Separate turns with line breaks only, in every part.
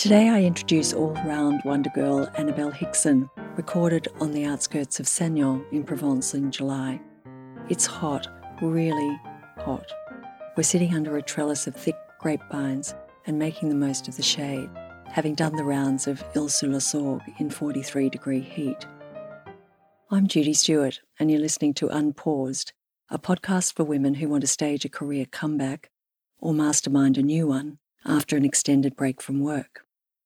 Today I introduce all-round wonder girl Annabelle Hickson, recorded on the outskirts of Sagnon in Provence in July. It's hot, really hot. We're sitting under a trellis of thick grapevines and making the most of the shade, having done the rounds of Île-sur-la-Sorgue in 43-degree heat. I'm Judy Stewart, and you're listening to Unpaused, a podcast for women who want to stage a career comeback or mastermind a new one after an extended break from work.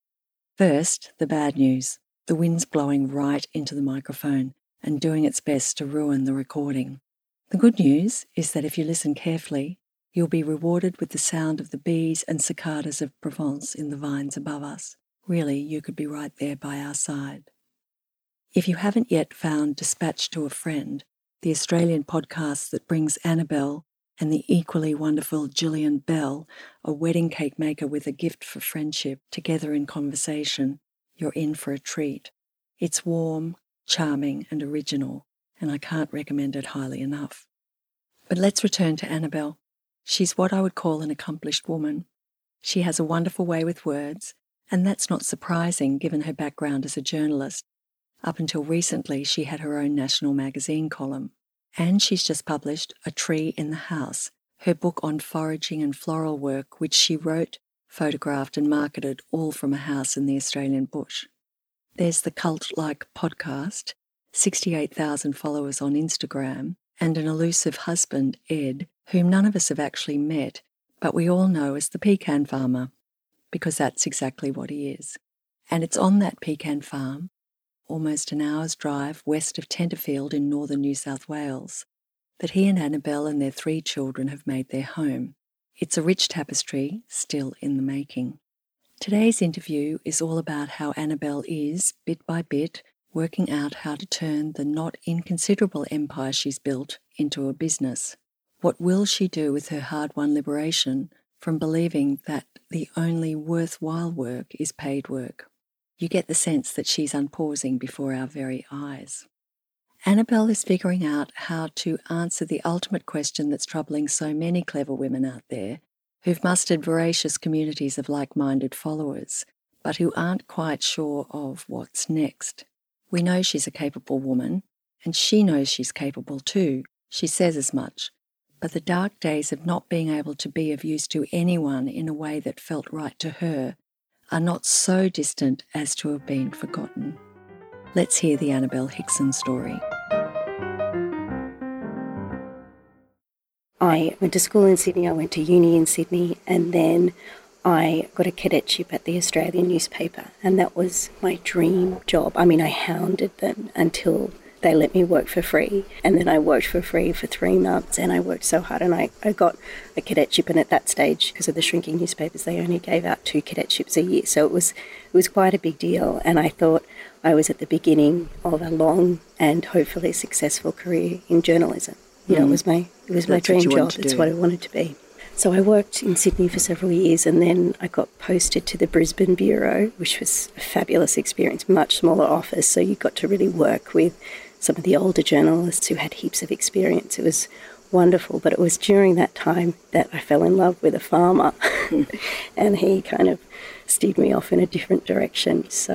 First, the bad news. The wind's blowing right into the microphone and doing its best to ruin the recording. The good news is that if you listen carefully, you'll be rewarded with the sound of the bees and cicadas of Provence in the vines above us. Really, you could be right there by our side. If you haven't yet found Dispatch to a Friend, the Australian podcast that brings Annabelle and the equally wonderful Gillian Bell, a wedding cake maker with a gift for friendship, together in conversation, you're in for a treat. It's warm, charming and original, and I can't recommend it highly enough. But let's return to Annabelle. She's what I would call an accomplished woman. She has a wonderful way with words, and that's not surprising given her background as a journalist. Up until recently, she had her own national magazine column. And she's just published A Tree in the House, her book on foraging and floral work, which she wrote, photographed and marketed all from a house in the Australian bush. There's the cult-like podcast, 68,000 followers on Instagram, and an elusive husband, Ed, whom none of us have actually met, but we all know as the pecan farmer, because that's exactly what he is. And it's on that pecan farm, almost an hour's drive west of Tenterfield in northern New South Wales, that he and Annabelle and their 3 children have made their home. It's a rich tapestry, still in the making. Today's interview is all about how Annabelle is, bit by bit, working out how to turn the not inconsiderable empire she's built into a business. What will she do with her hard-won liberation from believing that the only worthwhile work is paid work? You get the sense that she's unpausing before our very eyes. Annabelle is figuring out how to answer the ultimate question that's troubling so many clever women out there who've mustered voracious communities of like-minded followers, but who aren't quite sure of what's next. We know she's a capable woman, and she knows she's capable too. She says as much. But the dark days of not being able to be of use to anyone in a way that felt right to her are not so distant as to have been forgotten. Let's hear the Annabelle Hickson story.
I went to school in Sydney, I went to uni in Sydney, and then I got a cadetship at the Australian newspaper, and that was my dream job. I mean, I hounded them until they let me work for free, and then I worked for free for 3 months, and I worked so hard, and I got a cadetship, and at that stage, because of the shrinking newspapers, they only gave out 2 cadetships a year, so it was quite a big deal, and I thought I was at the beginning of a long and hopefully successful career in journalism. You know, it was my dream job. It's what I wanted to be. So I worked in Sydney for several years, and then I got posted to the Brisbane Bureau, which was a fabulous experience, much smaller office, so you got to really work with some of the older journalists who had heaps of experience. It was wonderful, but it was during that time that I fell in love with a farmer and he kind of steered me off in a different direction. So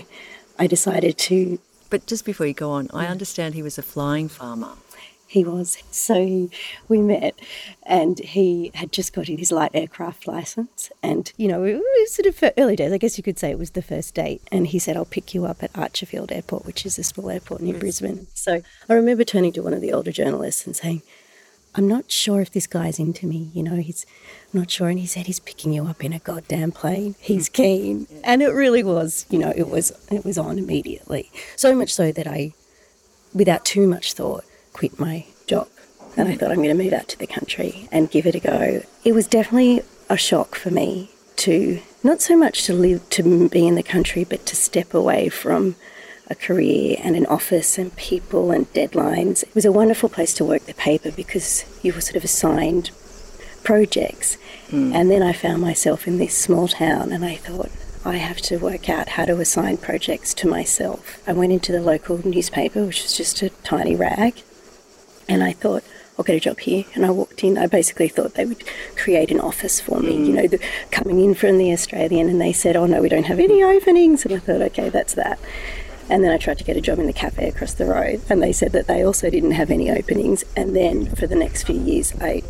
I decided to...
But just before you go on, I understand he was a flying farmer.
He was. So we met, and he had just got his light aircraft licence, and, you know, it was sort of early days. I guess you could say it was the first date, and he said, I'll pick you up at Archerfield Airport, which is a small airport near Brisbane. So I remember turning to one of the older journalists and saying, I'm not sure if this guy's into me, you know, I'm not sure. And he said, he's picking you up in a goddamn plane. He's keen. And it really was, you know, it was on immediately. So much so that I, without too much thought, quit my job, and I thought I'm going to move out to the country and give it a go. It was definitely a shock for me to not so much to be in the country, but to step away from a career and an office and people and deadlines. It was a wonderful place to work the paper because you were sort of assigned projects. And then I found myself in this small town, and I thought, I have to work out how to assign projects to myself. I went into the local newspaper, which was just a tiny rag, and I thought, I'll get a job here. And I walked in. I basically thought they would create an office for me, you know, coming in from the Australian, and they said, oh, no, we don't have any openings. And I thought, okay, that's that. And then I tried to get a job in the cafe across the road, and they said that they also didn't have any openings. And then for the next few years, I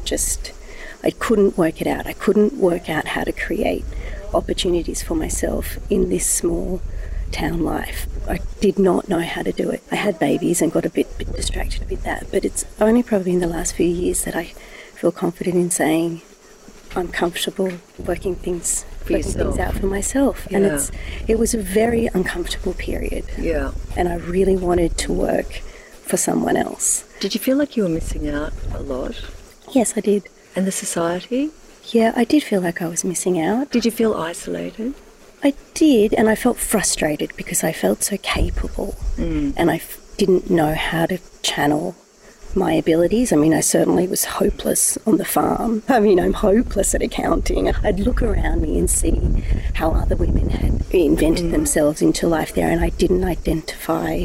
couldn't work it out. I couldn't work out how to create opportunities for myself in this small town life. I did not know how to do it. I had babies and got a bit distracted with that, but it's only probably in the last few years that I feel confident in saying I'm comfortable working things out for myself. Yeah. And it was a very uncomfortable period.
Yeah.
And I really wanted to work for someone else.
Did you feel like you were missing out a lot?
Yes, I did.
And the society?
Yeah, I did feel like I was missing out.
Did you feel isolated?
I did, and I felt frustrated because I felt so capable, and I didn't know how to channel my abilities. I mean, I certainly was hopeless on the farm. I mean, I'm hopeless at accounting. I'd look around me and see how other women had invented themselves into life there, and I didn't identify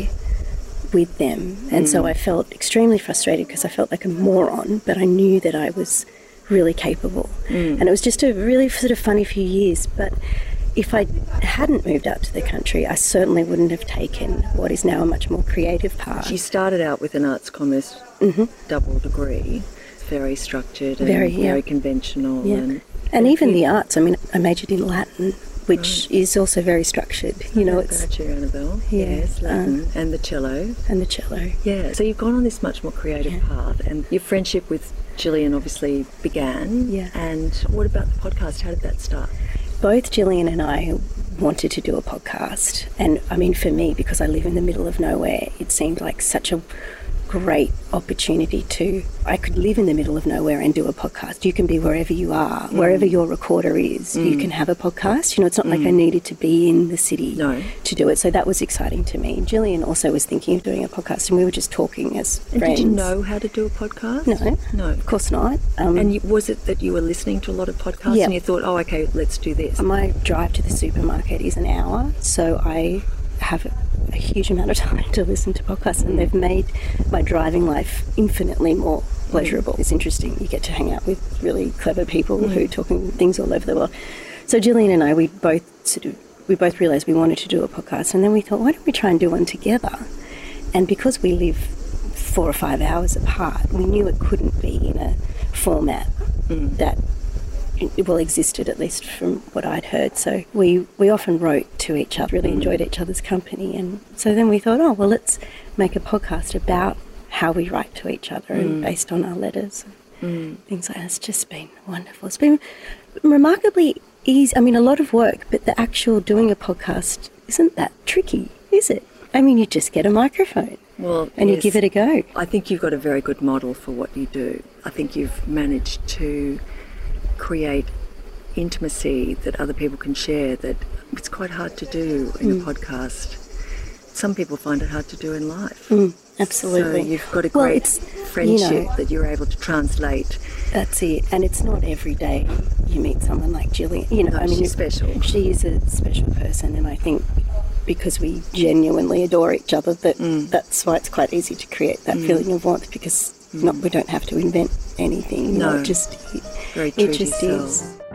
with them. And so I felt extremely frustrated because I felt like a moron, but I knew that I was really capable. And it was just a really sort of funny few years, but if I hadn't moved out to the country, I certainly wouldn't have taken what is now a much more creative path.
You started out with an arts commerce double degree, very structured and very conventional.
Yeah. And even the arts, I mean, I majored in Latin, which is also very structured. You know, it's...
Got you, Annabelle.
Yeah,
yes, Latin. And the cello.
And the cello.
Yeah, so you've gone on this much more creative path, and your friendship with Gillian obviously began.
Yeah.
And what about the podcast? How did that start?
Both Gillian and I wanted to do a podcast. And I mean, for me, because I live in the middle of nowhere, it seemed like such a great opportunity I could live in the middle of nowhere and do a podcast. You can be wherever you are, wherever your recorder is, you can have a podcast. You know, it's not like I needed to be in the city to do it. So that was exciting to me. Gillian also was thinking of doing a podcast, and we were just talking as friends.
And did you know how to do a podcast?
No, of course not.
And was it that you were listening to a lot of podcasts and you thought, oh, okay, let's do this?
My drive to the supermarket is an hour, so I have a huge amount of time to listen to podcasts, and they've made my driving life infinitely more pleasurable. It's interesting. You get to hang out with really clever people who are talking things all over the world. So Gillian and I, we both realised we wanted to do a podcast, and then we thought, why don't we try and do one together? And because we live 4 or 5 hours apart, we knew it couldn't be in a format that existed, at least from what I'd heard. So we often wrote to each other, really enjoyed each other's company. And so then we thought, oh, well, let's make a podcast about how we write to each other and based on our letters and things like that. It's just been wonderful. It's been remarkably easy. I mean, a lot of work, but the actual doing a podcast isn't that tricky, is it? I mean, you just get a microphone and you give it a go.
I think you've got a very good model for what you do. I think you've managed to create intimacy that other people can share that it's quite hard to do in a podcast. Some people find it hard to do in life.
Absolutely.
So you've got a great friendship that you're able to translate.
That's it. And it's not every day you meet someone like Gillian. You know,
No,
I mean,
she's special.
She is a special person, and I think because we genuinely adore each other, that's why it's quite easy to create that feeling of warmth, because we don't have to invent anything. You know, it just
very true
it just
to yourself.
is.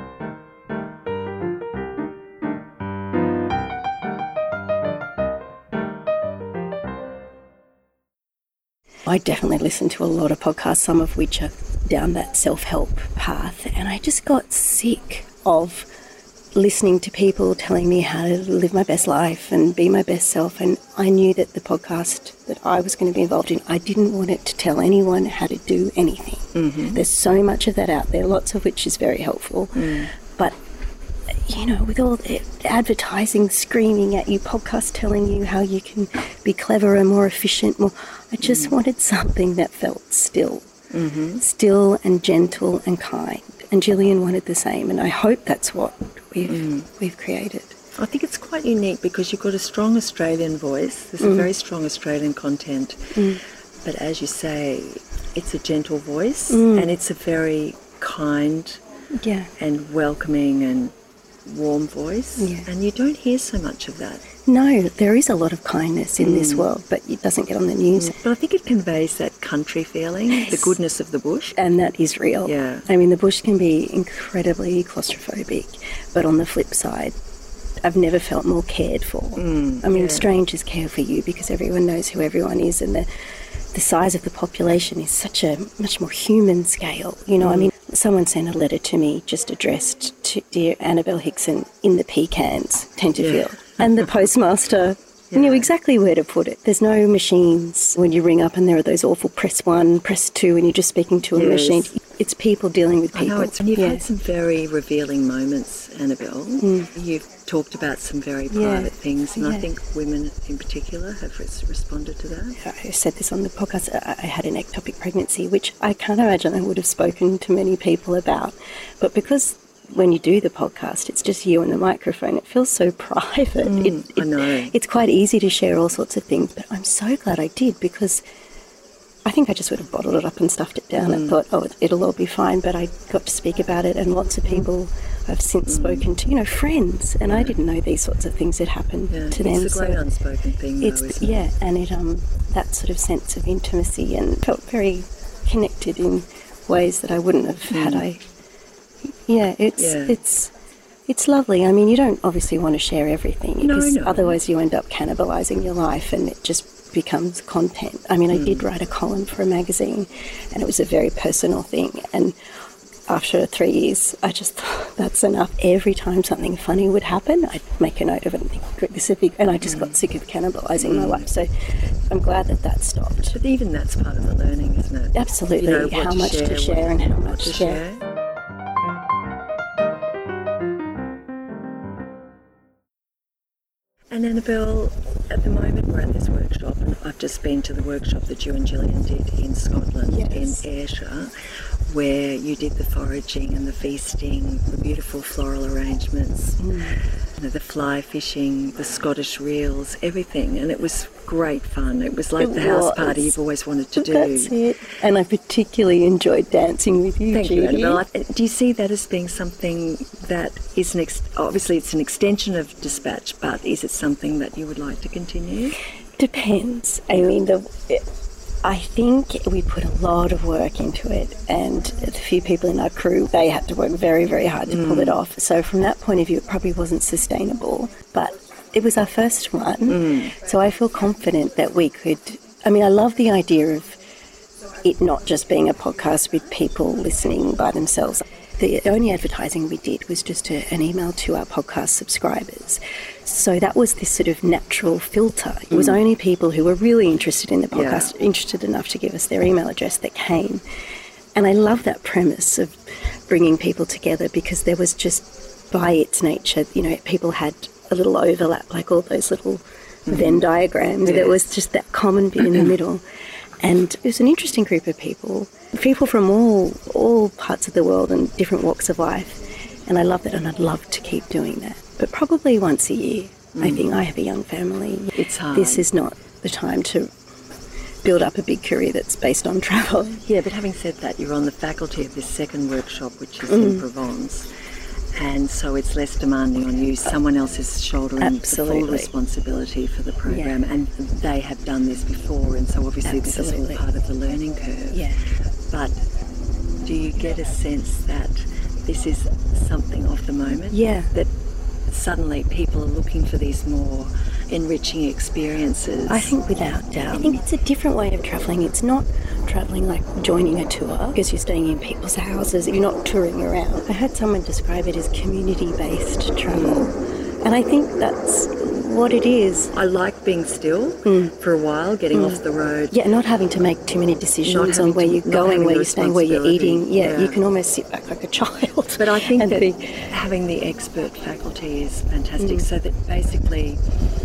I definitely listen to a lot of podcasts, some of which are down that self-help path, and I just got sick of listening to people telling me how to live my best life and be my best self. And I knew that the podcast that I was going to be involved in, I didn't want it to tell anyone how to do anything. There's so much of that out there, lots of which is very helpful. But, you know, with all the advertising screaming at you, podcasts telling you how you can be cleverer, more efficient, I just wanted something that felt still and gentle and kind. And Gillian wanted the same, and I hope that's what we've created.
I think it's quite unique because you've got a strong Australian voice. There's a very strong Australian content. But as you say, it's a gentle voice and it's a very kind and welcoming and warm voice. And you don't hear so much of that
No, there is a lot of kindness in this world, but it doesn't get on the news.
But I think it conveys that country feeling, the goodness of the bush.
And that is real.
Yeah.
I mean, the bush can be incredibly claustrophobic, but on the flip side, I've never felt more cared for. I mean, strangers care for you because everyone knows who everyone is, and the size of the population is such a much more human scale. You know, I mean, someone sent a letter to me just addressed to dear Annabelle Hickson in the Pecans, Tenterfield. And the postmaster knew exactly where to put it. There's no machines when you ring up and there are those awful press 1, press 2 and you're just speaking to a machine. It's people dealing with people.
I know, and you've had some very revealing moments, Annabelle. You've talked about some very private things, and I think women in particular have responded to that.
I said this on the podcast. I had an ectopic pregnancy, which I can't imagine I would have spoken to many people about. But because when you do the podcast, it's just you and the microphone, it feels so private.
I know.
It's quite easy to share all sorts of things, but I'm so glad I did, because I think I just would have bottled it up and stuffed it down and thought, oh, it'll all be fine. But I got to speak about it, and lots of people I've since spoken to, you know, friends, and I didn't know these sorts of things had happened to them.
It's a great unspoken thing, though, isn't it?
And it that sort of sense of intimacy, and felt very connected in ways that I wouldn't have had I. Yeah, it's lovely. I mean, you don't obviously want to share everything, because otherwise you end up cannibalising your life, and it just becomes content. I mean, I did write a column for a magazine, and it was a very personal thing, and after 3 years I just thought, that's enough. Every time something funny would happen, I'd make a note of it and think, this is big, and I just got sick of cannibalising my life. So I'm glad that stopped.
But even that's part of the learning, isn't it?
Absolutely. You know, how much to share and how much to share.
And Annabelle, at the moment we're at this workshop, and I've just been to the workshop that you and Gillian did in Scotland, in Ayrshire, where you did the foraging and the feasting, the beautiful floral arrangements, the fly fishing, the Scottish reels, everything. And it was great fun. It was like the house party you've always wanted to do.
That's it. And I particularly enjoyed dancing with you,
Thank
Judy.
you, Annabelle. Do you see that as being something that is obviously it's an extension of Dispatch, but is it something that you would like to continue?
Depends. I mean, I think we put a lot of work into it, and the few people in our crew, they had to work very, very hard to pull it off. So from that point of view, it probably wasn't sustainable, but it was our first one. So I feel confident that we could. I mean, I love the idea of it not just being a podcast with people listening by themselves. The only advertising we did was just an email to our podcast subscribers. So that was this sort of natural filter. It was only people who were really interested in the podcast, interested enough to give us their email address, that came. And I love that premise of bringing people together, because there was just, by its nature, you know, people had a little overlap, like all those little Venn diagrams. There was just that common bit in the middle. And it was an interesting group of people from all parts of the world and different walks of life. And I love that, and I'd love to keep doing that. But probably once a year. I think I have a young family.
It's hard.
This is not the time to build up a big career that's based on travel.
Yeah, but having said that, you're on the faculty of this second workshop, which is in Provence. And so it's less demanding on you. Someone else is shouldering the full responsibility for the program, and they have done this before, and so obviously this is all part of the learning curve.
Yeah.
But do you get a sense that this is something of the moment?
Yeah.
That suddenly people are looking for these more enriching experiences?
I think without doubt. I think it's a different way of travelling. It's not travelling like joining a tour, because you're staying in people's houses, you're not touring around. I heard someone describe it as community-based travel, and I think that's what it is.
I like being still for a while, getting off the road.
Yeah, not having to make too many decisions on where you're going, where you're staying, where you're eating. Yeah, you can almost sit back like a child.
But I think that having the expert faculty is fantastic, so that basically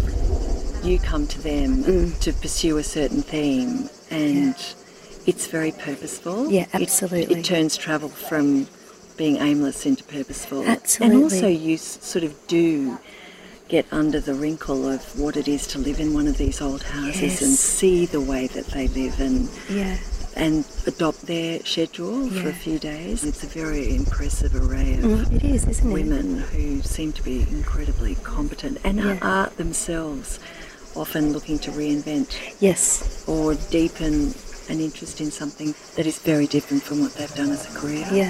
you come to them to pursue a certain theme, and it's very purposeful.
Yeah, absolutely.
It turns travel from being aimless into purposeful.
Absolutely.
And also you sort of do get under the wrinkle of what it is to live in one of these old houses and see the way that they live, and and adopt their schedule for a few days. It's a very impressive array of
it is, isn't
women who seem to be incredibly competent and are themselves often looking to reinvent or deepen an interest in something that is very different from what they've done as a career.
Yeah.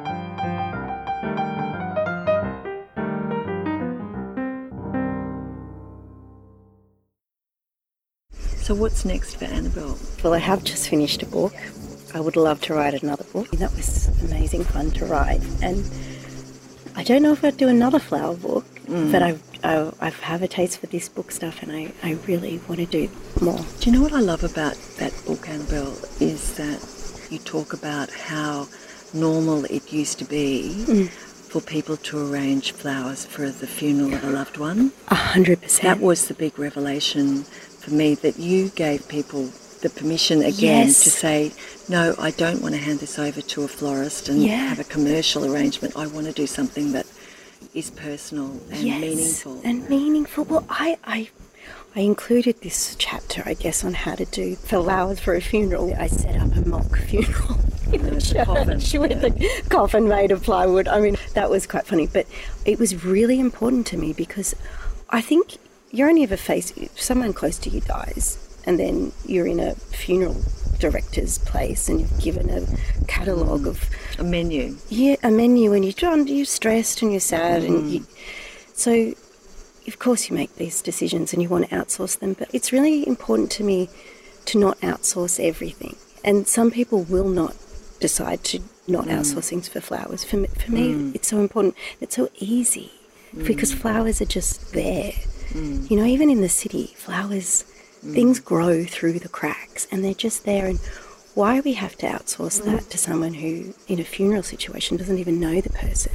So what's next for Annabelle?
Well, I have just finished a book. I would love to write another book. That was amazing fun to write. And I don't know if I'd do another flower book, but I have a taste for this book stuff, and I really want to do more.
Do you know what I love about that book, Annabelle, is that you talk about how normal it used to be for people to arrange flowers for the funeral of a loved one.
100%.
That was the big revelation for me, that you gave people the permission again to say, no, I don't want to hand this over to a florist and have a commercial arrangement. I want to do something that is personal and meaningful.
And meaningful. Well, I included this chapter, I guess, on how to do flowers for a funeral. I set up a mock funeral in the church with a coffin made of plywood. I mean, that was quite funny. But it was really important to me because I think you only ever face, if someone close to you dies, and then you're in a funeral director's place and you're given a catalogue of...
A menu.
Yeah, a menu, and you're stressed and you're sad. And so, of course, you make these decisions and you want to outsource them, but it's really important to me to not outsource everything. And some people will not decide to not outsource things for flowers. For me, it's so important. It's so easy because flowers are just there. You know, even in the city, flowers, things grow through the cracks and they're just there. And why we have to outsource that to someone who, in a funeral situation, doesn't even know the person?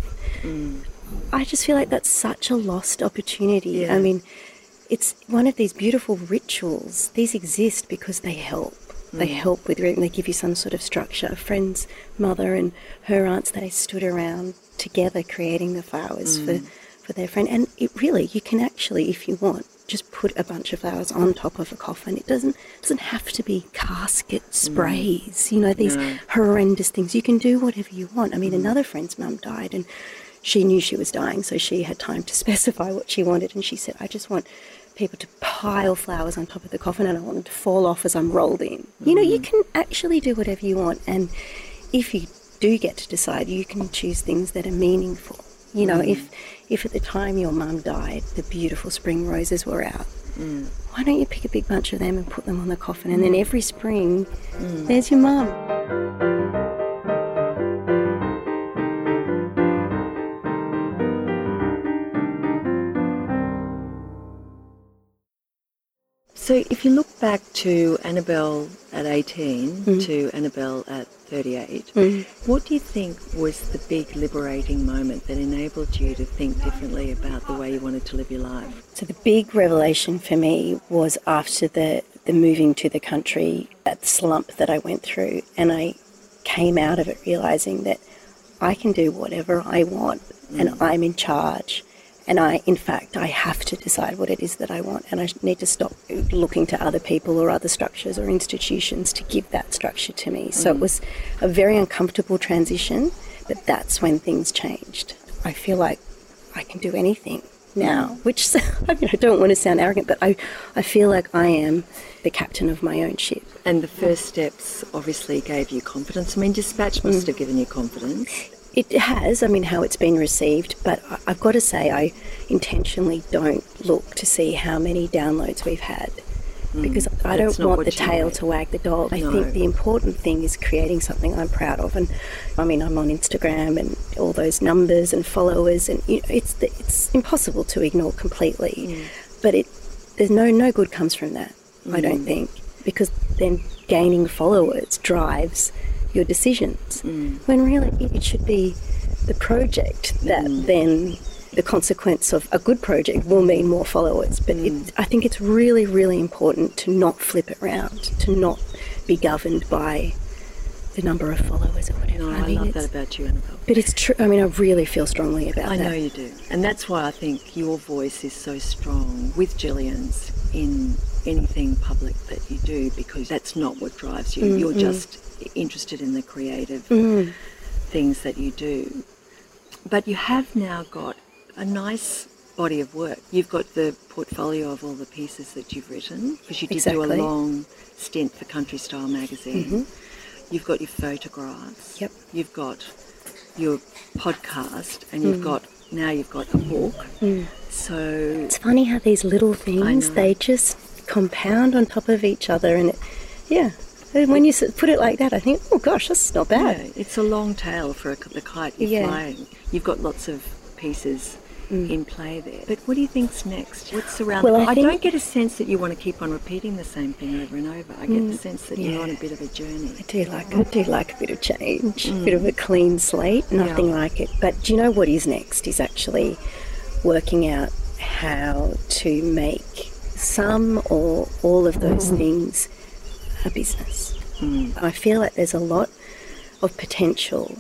I just feel like that's such a lost opportunity.
Yeah.
I mean, it's one of these beautiful rituals. These exist because they help. They help with, they give you some sort of structure. A friend's mother and her aunts, they stood around together creating the flowers for their friend. And it really, you can actually, if you want, just put a bunch of flowers on top of a coffin. It doesn't have to be casket sprays, you know, these horrendous things. You can do whatever you want. I mean, another friend's mum died and she knew she was dying, so she had time to specify what she wanted. And she said, I just want people to pile flowers on top of the coffin and I want them to fall off as I'm rolled in. You know, you can actually do whatever you want. And if you do get to decide, you can choose things that are meaningful. You know, if at the time your mum died, the beautiful spring roses were out, why don't you pick a big bunch of them and put them on the coffin? And then every spring, there's your mum.
So if you look back to Annabelle at 18 to Annabelle at 38, what do you think was the big liberating moment that enabled you to think differently about the way you wanted to live your life?
So the big revelation for me was after the moving to the country, that slump that I went through, and I came out of it realising that I can do whatever I want and I'm in charge. And I have to decide what it is that I want, and I need to stop looking to other people or other structures or institutions to give that structure to me. So it was a very uncomfortable transition, but that's when things changed. I feel like I can do anything now, which, I mean, I don't want to sound arrogant, but I feel like I am the captain of my own ship.
And the first steps obviously gave you confidence. I mean, Dispatch must have given you confidence.
It has, I mean, how it's been received, but I've got to say I intentionally don't look to see how many downloads we've had because I don't want the tail to wag the dog. I think the important thing is creating something I'm proud of. And I mean, I'm on Instagram and all those numbers and followers, and you know, it's impossible to ignore completely. But there's no good comes from that, I don't think, because then gaining followers drives your decisions, when really it should be the project that then the consequence of a good project will mean more followers. But I think it's really, really important to not flip it around, to not be governed by the number of followers or whatever.
No, I love that about you, Annabelle.
But it's true. I mean, I really feel strongly about that.
I know you do. And that's why I think your voice is so strong with Gillian's in anything public that you do, because that's not what drives you. You're just interested in the creative things that you do. But you have now got a nice body of work. You've got the portfolio of all the pieces that you've written, because you did do a long stint for Country Style magazine. You've got your photographs.
Yep.
You've got your podcast, and you've got a book. So
it's funny how these little things, they just compound on top of each other, and and when you put it like that, I think, oh gosh, that's not bad.
Yeah, it's a long tail for the kite you're flying. You've got lots of pieces in play there. But what do you think's next? What's around?
Well,
I don't get a sense that you want to keep on repeating the same thing over and over. I get the sense that you're on a bit of a journey.
I do like a bit of change, a bit of a clean slate, nothing like it. But do you know what is next? Is actually working out how to make some or all of those things a business. I feel like there's a lot of potential,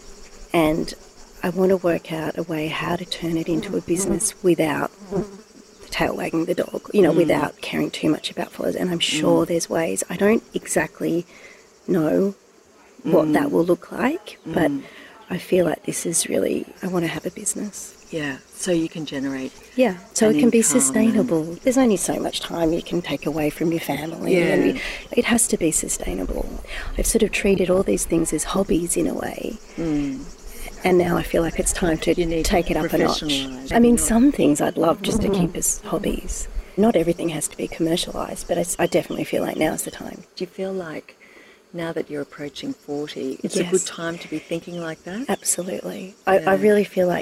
and I want to work out a way how to turn it into a business without the tail wagging the dog, without caring too much about followers. And I'm sure there's ways. I don't exactly know what that will look like, but I feel like this is really, I want to have a business.
Yeah, so you can generate.
Yeah, so it can be sustainable. There's only so much time you can take away from your family.
Yeah.
And it has to be sustainable. I've sort of treated all these things as hobbies in a way. And now I feel like it's time to take it up a notch. I mean, some things I'd love just to keep as hobbies. Not everything has to be commercialised, but I definitely feel like now's the time.
Do you feel like now that you're approaching 40, it's a good time to be thinking like that?
Absolutely. I really feel like,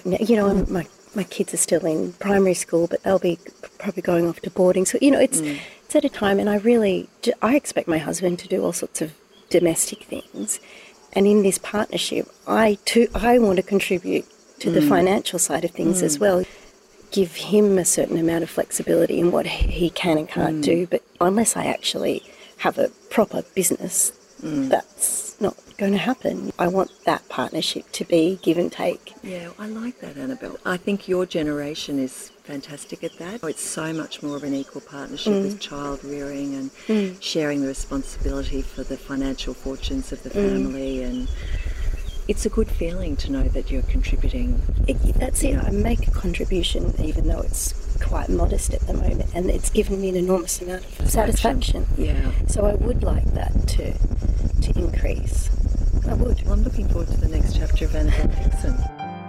my kids are still in primary school, but they'll be probably going off to boarding. So, it's at a time, and I expect my husband to do all sorts of domestic things. And in this partnership, I want to contribute to the financial side of things as well. Give him a certain amount of flexibility in what he can and can't do. But unless I actually have a proper business, that's not going to happen. I want that partnership to be give and take.
Yeah, I like that, Annabelle. I think your generation is fantastic at that. It's so much more of an equal partnership with child rearing and sharing the responsibility for the financial fortunes of the family, and it's a good feeling to know that you're contributing.
That's it. I make a contribution even though it's quite modest at the moment, and it's given me an enormous amount of satisfaction.
Yeah.
So I would like that to increase. I would.
Well, I'm looking forward to the next chapter of Annabelle Hickson.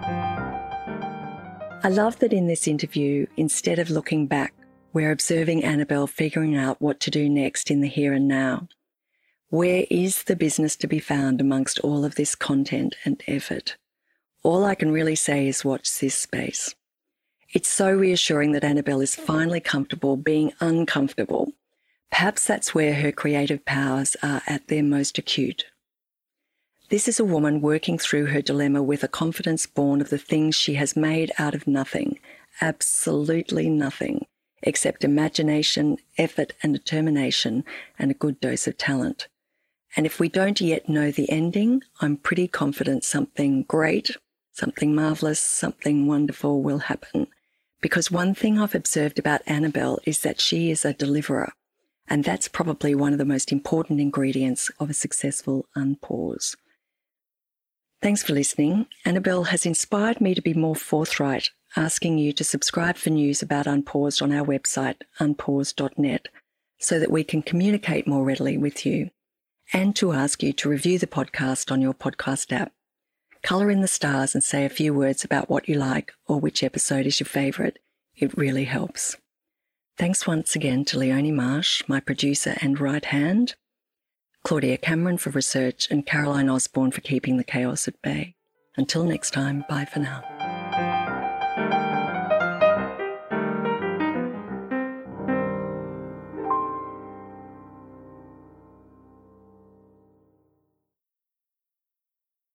I love that in this interview, instead of looking back, we're observing Annabelle figuring out what to do next in the here and now. Where is the business to be found amongst all of this content and effort? All I can really say is watch this space. It's so reassuring that Annabelle is finally comfortable being uncomfortable. Perhaps that's where her creative powers are at their most acute. This is a woman working through her dilemma with a confidence born of the things she has made out of nothing, absolutely nothing, except imagination, effort and determination, and a good dose of talent. And if we don't yet know the ending, I'm pretty confident something great, something marvellous, something wonderful will happen. Because one thing I've observed about Annabelle is that she is a deliverer, and that's probably one of the most important ingredients of a successful Unpause. Thanks for listening. Annabelle has inspired me to be more forthright, asking you to subscribe for news about Unpaused on our website, unpaused.net, so that we can communicate more readily with you, and to ask you to review the podcast on your podcast app. Colour in the stars and say a few words about what you like or which episode is your favourite. It really helps. Thanks once again to Leonie Marsh, my producer and right hand, Claudia Cameron for research, and Caroline Osborne for keeping the chaos at bay. Until next time, bye for now.